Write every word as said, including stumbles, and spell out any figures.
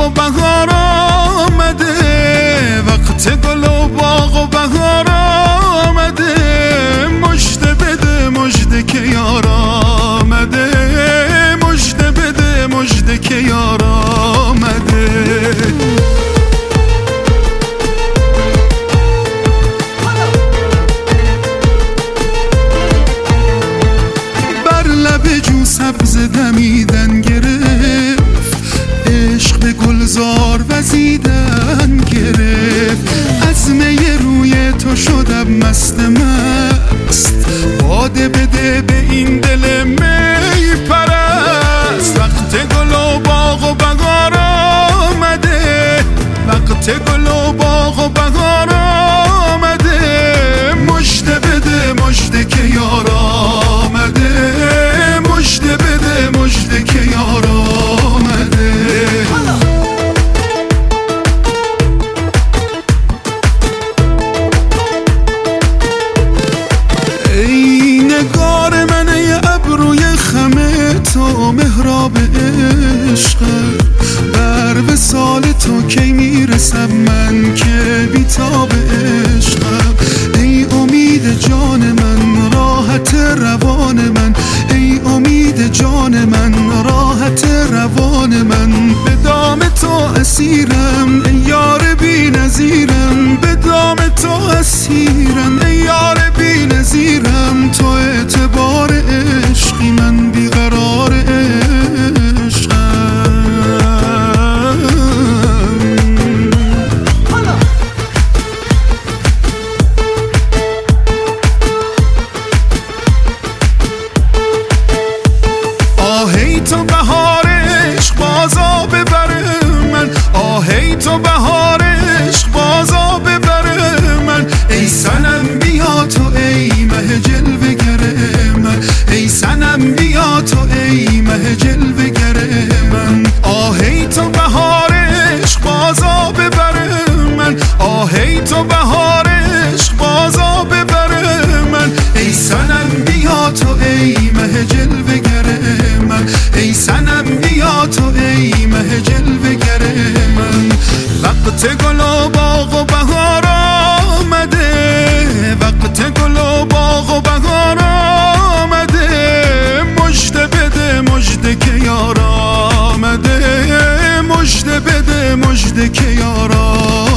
و بهار آمده، وقت گل و باغ و بهار آمده. مژده بده مژده که یار آمده، مژده بده مژده که یار آمده. بر لب جو سبز دمیدن گرفت، عشق به گلزار وزیدن گرفت. از می روی تو شدم مست مست، باده بده به این دل می پرست. وقت گل و باغ و بهار آمده، وقت گل و باغ و بهار آمده. مژده بده مژده که یار آمده، مژده بده مژده که یار آمده. ای نگار من، ای ابروی خم تو، محراب عشقم. بر وصال تو کی میرسم من که بیتاب عشقم. ای امید جان من، راحت روان من. ای امید جان من، راحت روان من. به دام تو اسیرم ای یار بی نظیرم، به دام تو اسیرم ای یار بی نظیرم. تو اعتبار عشقی، من بیقرار عشقم. آهی تو بهار عشق بازا ببره من، آهی تو بهار عشق بازا ببره من. ای صنم بیا تو ای مه جلوه گر من، ای صنم بیا تو ای مه جلوه گر من. آهی تو بهار عشق بازا ببره من، آهی تو بهار عشق بازا ببره من. ای صنم بیا تو ای مه جلوه گر من، ای صنم بیا تو ای مه جلوه گر من. وقت گل و باغ و بهار آمده، وقت گل و باغ و بهار آمده. مژده بده مژده که یار آمده، مژده بده مژده که یار آمده.